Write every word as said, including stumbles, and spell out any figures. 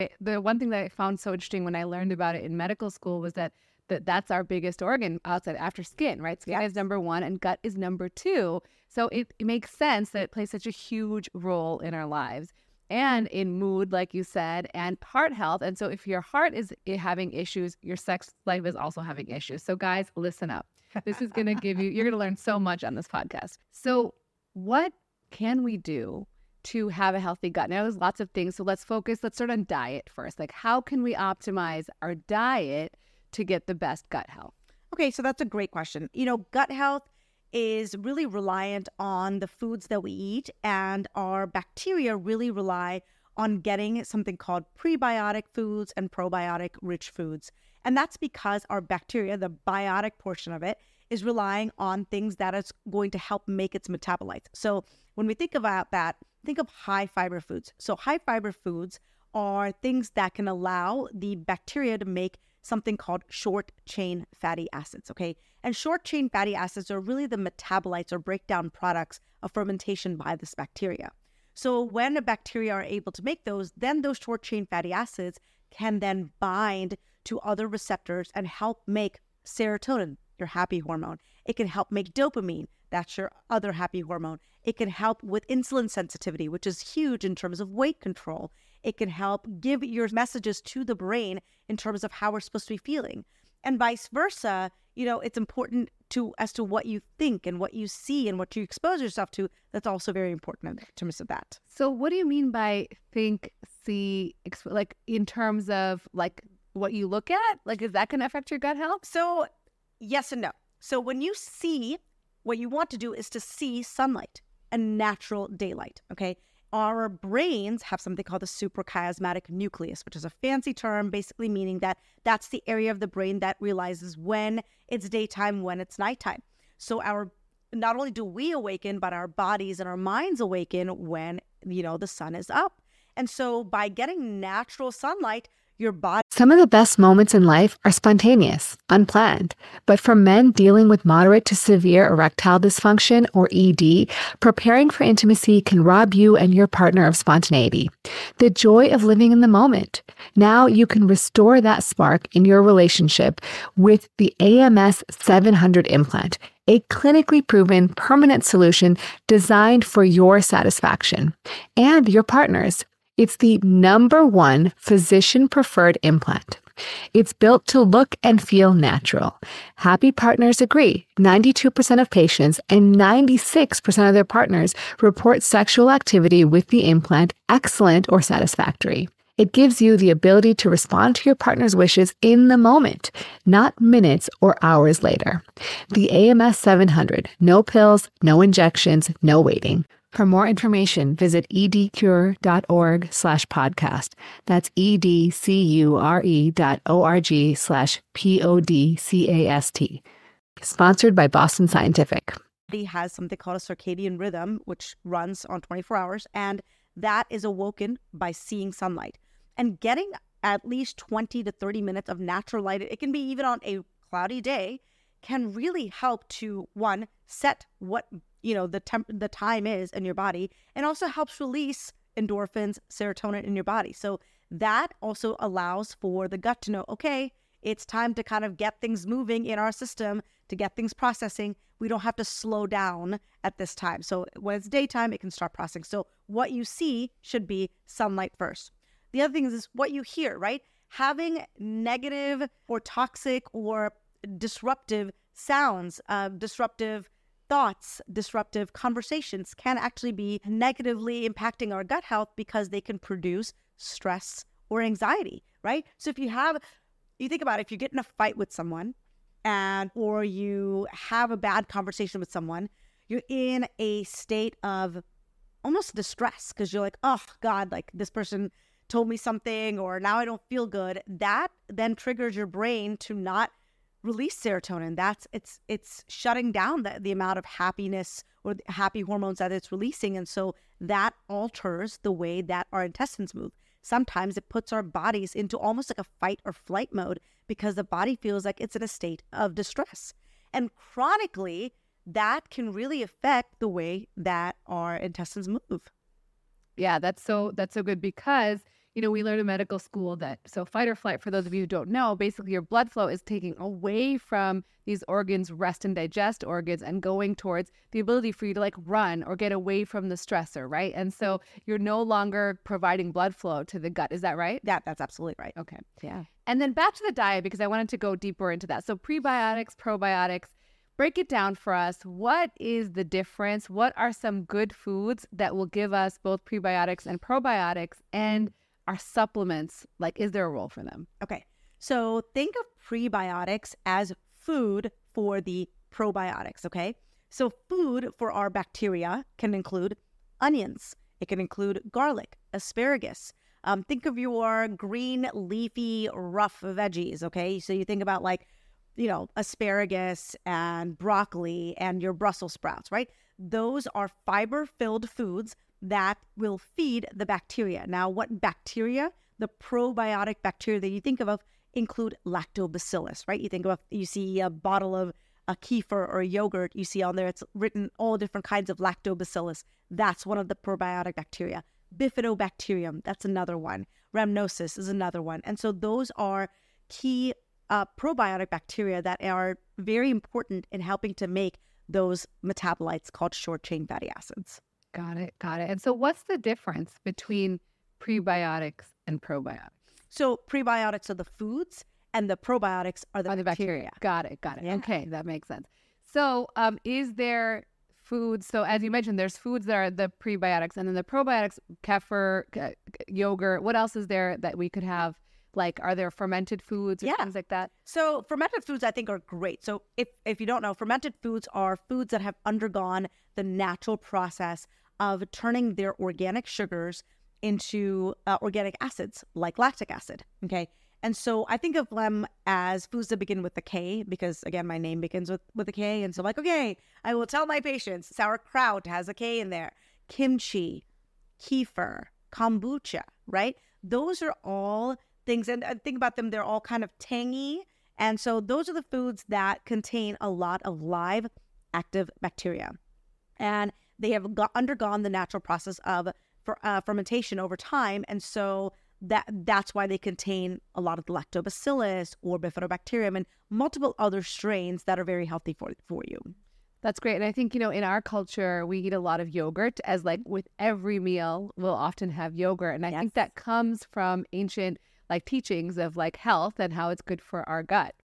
The one thing that I found so interesting when I learned about it in medical school was that, that that's our biggest organ outside after skin, right? Skin Yes. is number one and gut is number two. So it, it makes sense that it plays such a huge role in our lives and in mood, like you said, and heart health. And so if your heart is having issues, your sex life is also having issues. So guys, listen up. This is going to give you, you're going to learn so much on this podcast. So what can we do to have a healthy gut? Now, there's lots of things. So let's focus. Let's start on diet first. Like, how can we optimize our diet to get the best gut health? Okay, so that's a great question. You know, gut health is really reliant on the foods that we eat, and our bacteria really rely on getting something called prebiotic foods and probiotic rich foods. And that's because our bacteria, the biotic portion of it, is relying on things that is going to help make its metabolites. So when we think about that, think of high fiber foods. So high fiber foods are things that can allow the bacteria to make something called short chain fatty acids, okay? And short chain fatty acids are really the metabolites or breakdown products of fermentation by this bacteria. So when a bacteria are able to make those, then those short chain fatty acids can then bind to other receptors and help make serotonin, your happy hormone. It can help make dopamine, that's your other happy hormone. It can help with insulin sensitivity, which is huge in terms of weight control. It can help give your messages to the brain in terms of how we're supposed to be feeling. And vice versa, you know, it's important to as to what you think and what you see and what you expose yourself to. That's also very important in terms of that. So what do you mean by think, see, exp- like in terms of like what you look at? Like, is that going to affect your gut health? So yes and no. So when you see, what you want to do is to see sunlight and natural daylight, okay? Our brains have something called the suprachiasmatic nucleus, which is a fancy term, basically meaning that that's the area of the brain that realizes when it's daytime, when it's nighttime. So our not only do we awaken, but our bodies and our minds awaken when, you know, the sun is up. And so by getting natural sunlight, your body... Some of the best moments in life are spontaneous, unplanned. But for men dealing with moderate to severe erectile dysfunction, or E D, preparing for intimacy can rob you and your partner of spontaneity, the joy of living in the moment. Now you can restore that spark in your relationship with the A M S seven hundred implant, a clinically proven permanent solution designed for your satisfaction and your partner's. It's the number one physician-preferred implant. It's built to look and feel natural. Happy partners agree. ninety-two percent of patients and ninety-six percent of their partners report sexual activity with the implant excellent or satisfactory. It gives you the ability to respond to your partner's wishes in the moment, not minutes or hours later. The A M S seven hundred. No pills, no injections, no waiting. For more information, visit edcure.org slash podcast. That's E-D-C-U-R-E dot O-R-G slash P-O-D-C-A-S-T. Sponsored by Boston Scientific. Body has something called a circadian rhythm, which runs on twenty-four hours, and that is awoken by seeing sunlight. And getting at least twenty to thirty minutes of natural light, it can be even on a cloudy day, can really help to, one, set what you know the temp- the time is in your body, and also helps release endorphins, serotonin in your body. So that also allows for the gut to know, okay, it's time to kind of get things moving in our system, to get things processing. We don't have to slow down at this time. So when it's daytime, it can start processing. So what you see should be sunlight first. The other thing is, is what you hear, right? Having negative or toxic or disruptive sounds, uh, disruptive thoughts, disruptive conversations can actually be negatively impacting our gut health because they can produce stress or anxiety, right? So if you have, you think about it, if you get in a fight with someone and, or you have a bad conversation with someone, you're in a state of almost distress because you're like, oh God, like this person told me something, or now I don't feel good. That then triggers your brain to not release serotonin. That's it's it's shutting down the, the amount of happiness or the happy hormones that it's releasing. And so that alters the way that our intestines move. Sometimes it puts our bodies into almost like a fight or flight mode because the body feels like it's in a state of distress. And chronically, that can really affect the way that our intestines move. Yeah, that's so that's so good because you know, we learned in medical school that, so fight or flight, for those of you who don't know, basically your blood flow is taking away from these organs, rest and digest organs, and going towards the ability for you to like run or get away from the stressor, right? And so you're no longer providing blood flow to the gut. Is that right? Yeah, that's absolutely right. Okay. Yeah. And then back to the diet, because I wanted to go deeper into that. So prebiotics, probiotics, break it down for us. What is the difference? What are some good foods that will give us both prebiotics and probiotics, and our supplements? Like, is there a role for them? Okay. So think of prebiotics as food for the probiotics, okay? So food for our bacteria can include onions. It can include garlic, asparagus. Um, think of your green, leafy, rough veggies, okay? So you think about like, you know, asparagus and broccoli and your Brussels sprouts, right? Those are fiber-filled foods that will feed the bacteria. Now, what bacteria? The probiotic bacteria that you think of include lactobacillus, right? You think of, you see a bottle of a kefir or a yogurt, you see on there, it's written all different kinds of lactobacillus. That's one of the probiotic bacteria. Bifidobacterium, that's another one. Rhamnosus is another one. And so those are key uh, probiotic bacteria that are very important in helping to make those metabolites called short-chain fatty acids. Got it. Got it. And so what's the difference between prebiotics and probiotics? So prebiotics are the foods and the probiotics are the, Are the bacteria. bacteria. Got it. Got it. Yeah. Okay. That makes sense. So um, is there foods? So as you mentioned, there's foods that are the prebiotics, and then the probiotics, kefir, k- yogurt. What else is there that we could have? Like, are there fermented foods or Yeah. things like that? So fermented foods, I think, are great. So if, if you don't know, fermented foods are foods that have undergone the natural process of turning their organic sugars into uh, organic acids, like lactic acid, okay? And so I think of them as foods that begin with the K, because, again, my name begins with, with a K. And so I'm like, okay, I will tell my patients sauerkraut has a K in there. Kimchi, kefir, kombucha, right? Those are all things, and I think about them, they're all kind of tangy. And so those are the foods that contain a lot of live active bacteria. And they have got, undergone the natural process of for, uh, fermentation over time. And so that that's why they contain a lot of the lactobacillus or bifidobacterium and multiple other strains that are very healthy for, for you. That's great. And I think, you know, in our culture, we eat a lot of yogurt, as like with every meal, we'll often have yogurt. And I Yes. think that comes from ancient like teachings of like health and how it's good for our gut,